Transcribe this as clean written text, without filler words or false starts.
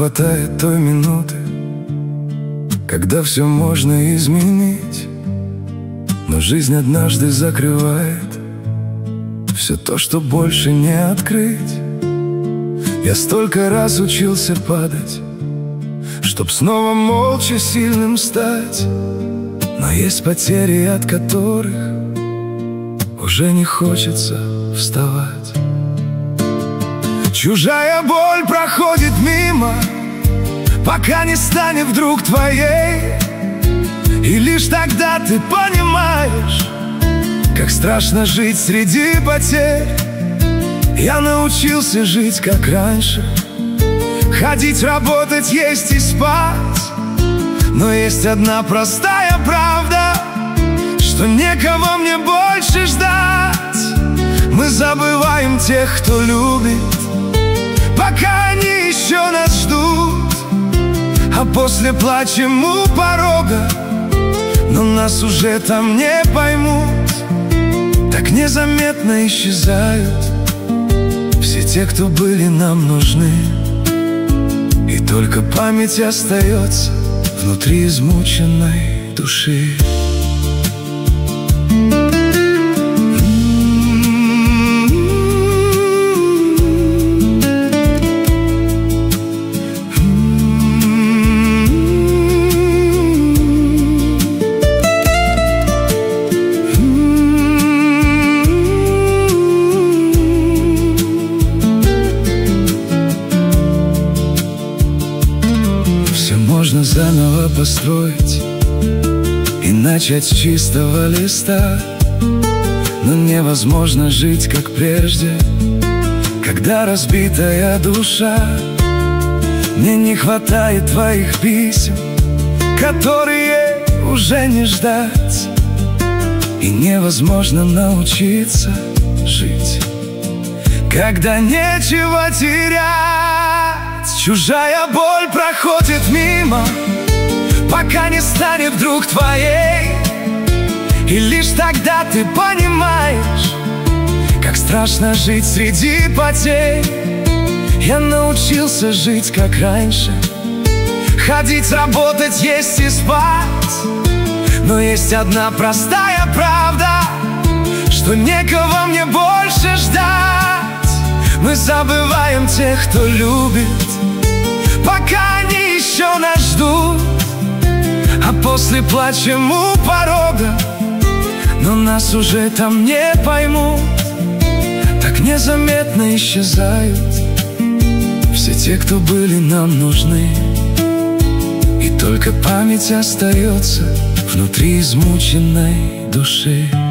хватает той минуты, когда все можно изменить, но жизнь однажды закрывает все то, что больше не открыть. Я столько раз учился падать, чтоб снова молча сильным стать, но есть потери, от которых уже не хочется вставать. Чужая боль проходит мимо, пока не станет вдруг твоей. И лишь тогда ты понимаешь, как страшно жить среди потерь. Я научился жить как раньше, ходить, работать, есть и спать. Но есть одна простая правда, что некого мне больше ждать. Мы забываем тех, кто любит, пока они еще нас ждут, а после плачем у порога, но нас уже там не поймут. Так незаметно исчезают все те, кто были нам нужны, и только память остается внутри измученной души. Можно заново построить и начать с чистого листа, но невозможно жить, как прежде, когда разбитая душа. Мне не хватает твоих писем, которые уже не ждать, и невозможно научиться жить, когда нечего терять. Чужая боль проходит мимо, пока не станет вдруг твоей. И лишь тогда ты понимаешь, как страшно жить среди потерь. Я научился жить как раньше, ходить, работать, есть и спать. Но есть одна простая правда, что некого мне больше ждать. Мы забываем тех, кто любит, пока они еще нас ждут, а после плачем у порога, но нас уже там не поймут. Так незаметно исчезают все те, кто были нам нужны, и только память остается внутри измученной души.